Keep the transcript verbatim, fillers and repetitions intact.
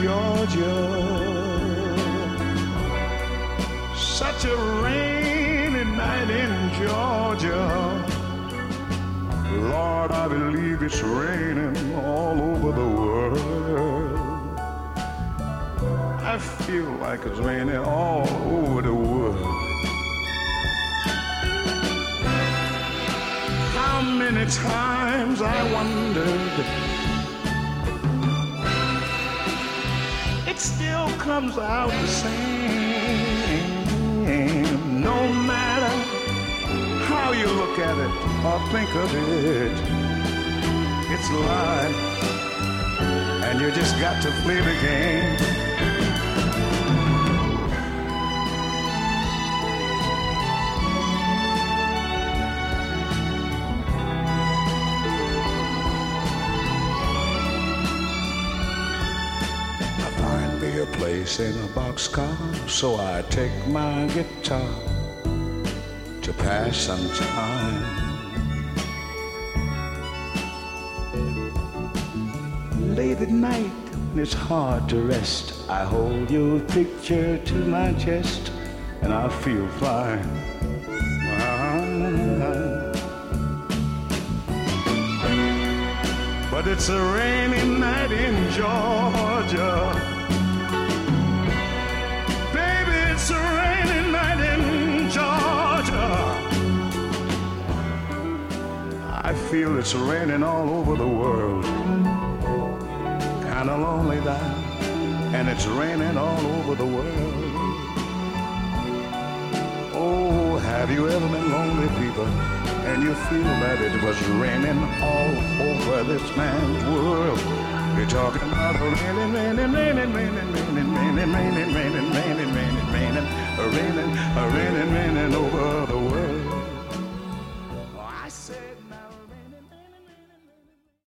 Georgia. Such a rainy night in Georgia. Lord, I believe it's raining all over the world. I feel like it's raining all over the world. How many times I wondered, it still comes out the same. No matter how you look at it or think of it, it's life, and you just got to play the game. A place in a boxcar, so I take my guitar to pass some time. Late at night, when it's hard to rest, I hold your picture to my chest, and I feel fine. But it's a rainy night in Georgia. It's a rainy night in Georgia. I feel it's raining all over the world. Kinda lonely now, and it's raining all over the world. Oh, have you ever been lonely, people, and you feel that it was raining all over this man's world? You're talking about raining, raining, raining, raining, raining, raining, raining, raining, raining, raining, raining, raining, raining, raining over the world.